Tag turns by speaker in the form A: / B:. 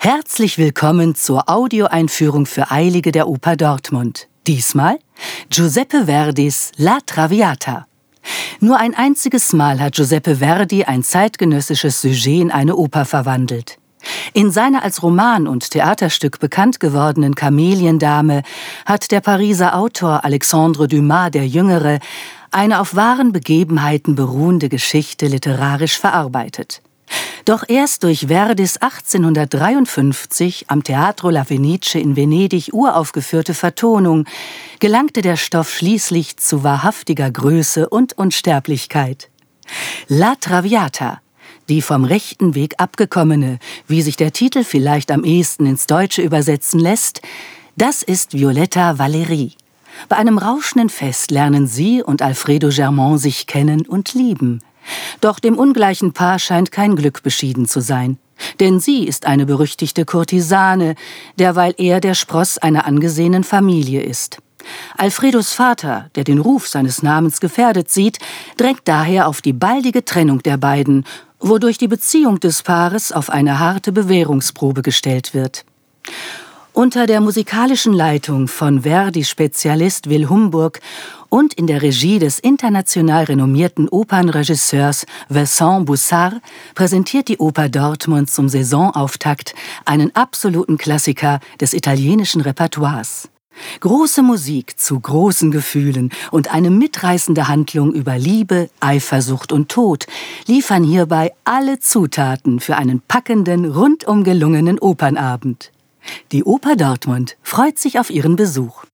A: Herzlich willkommen zur Audioeinführung für Eilige der Oper Dortmund. Diesmal Giuseppe Verdis La Traviata. Nur ein einziges Mal hat Giuseppe Verdi ein zeitgenössisches Sujet in eine Oper verwandelt. In seiner als Roman und Theaterstück bekannt gewordenen Kameliendame hat der Pariser Autor Alexandre Dumas der Jüngere eine auf wahren Begebenheiten beruhende Geschichte literarisch verarbeitet. Doch erst durch Verdis 1853 am Teatro La Fenice in Venedig uraufgeführte Vertonung gelangte der Stoff schließlich zu wahrhaftiger Größe und Unsterblichkeit. La Traviata, die vom rechten Weg abgekommene, wie sich der Titel vielleicht am ehesten ins Deutsche übersetzen lässt, das ist Violetta Valéry. Bei einem rauschenden Fest lernen sie und Alfredo Germont sich kennen und lieben. Doch dem ungleichen Paar scheint kein Glück beschieden zu sein. Denn sie ist eine berüchtigte Kurtisane, derweil er der Spross einer angesehenen Familie ist. Alfredos Vater, der den Ruf seines Namens gefährdet sieht, drängt daher auf die baldige Trennung der beiden, wodurch die Beziehung des Paares auf eine harte Bewährungsprobe gestellt wird. Unter der musikalischen Leitung von Verdi-Spezialist Will Humburg und in der Regie des international renommierten Opernregisseurs Vincent Bussard präsentiert die Oper Dortmund zum Saisonauftakt einen absoluten Klassiker des italienischen Repertoires. Große Musik zu großen Gefühlen und eine mitreißende Handlung über Liebe, Eifersucht und Tod liefern hierbei alle Zutaten für einen packenden, rundum gelungenen Opernabend. Die Oper Dortmund freut sich auf Ihren Besuch.